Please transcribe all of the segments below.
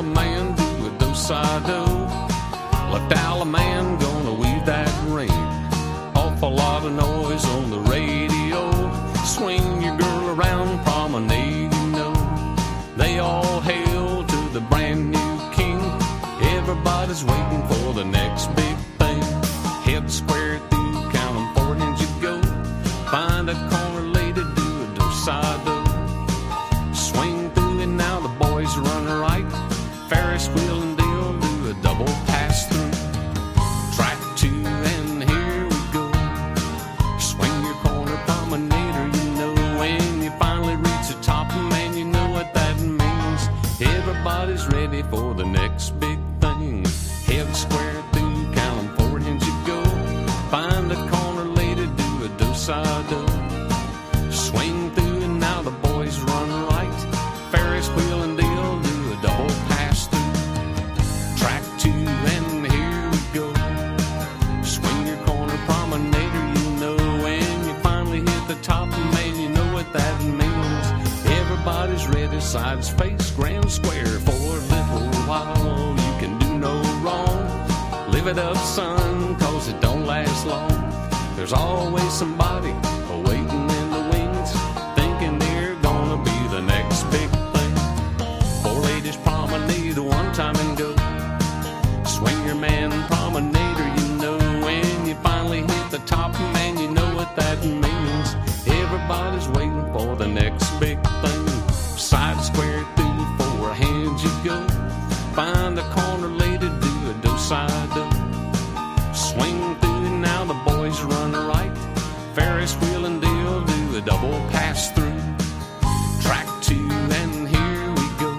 Alabama man do a do-si-do. Left Alabama gonna weave that ring. Awful lot of noise on the radio. Swing your girl around, promenade, you know. They all hail to the brand new king. Everybody's waiting for the next big thing. Head square through, count 'em forward and you go. Find a corner lady, do a do-si-do. Swing through and now the boys run right. Ferris wheel and deal, do a double pass through. Track 2 and here we go. Swing your corner promenader, you know. When you finally reach the top, man, you know what that means. Everybody's ready for the next big thing. Head square through, count 'em forward and you go. Find a corner lady, do a do-si-do. Swing through and now the boys run right. Ferris wheel and deal, do a double pass through. Track 2 and here we go. Swing your corner promenader, you know. When you finally hit the top, man, you know what that means. Everybody's ready, sides face, grand square. For a little while you can do no wrong. Live it up, son, cause it don't last long. There's always somebody waiting in the wings, thinking they're gonna be the next big thing. Four ladies promenade one time and go. Swing your man promenader, you know. When you finally hit the top, man, you know what that means. Everybody's waiting for the next big thing. Side square through, four hands you go. Find a corner lady, do a do-si-do. Swing through and now the boys run right. Ferris wheel and deal, do a double pass through. Track 2 and here we go.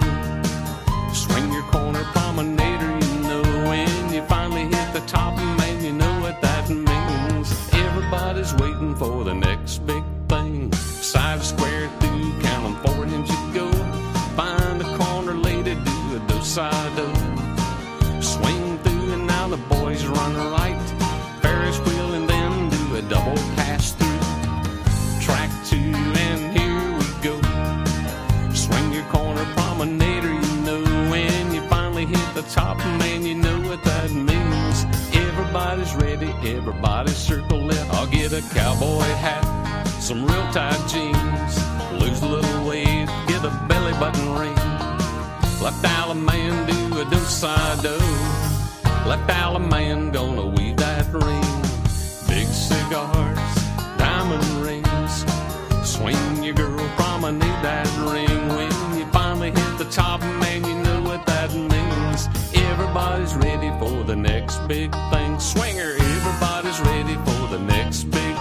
Swing your corner promenader, you know. When you finally hit the top, man, you know what that means. Everybody's waiting for the next big thing. Side square through, count 'em forward and you go. Find a corner lady, do a do-si-do. Swing through and now the boys run right. Ferris wheel and then do a double pass through. Track 2 and here we go. Swing your corner promenader, you know. When you finally hit the top, man, you know what that means. Everybody's ready, everybody circle it. I'll get a cowboy hat, some real tight jeans. Lose a little weight, get a belly button ring. Left Alabama do a do-si-do. Left Alabama gonna weave that ring. Big cigars, diamond rings. Swing your girl, promenade that ring. When you finally hit the top, man, you know what that means. Everybody's ready for the next big thing. Swinger, everybody's ready for the next big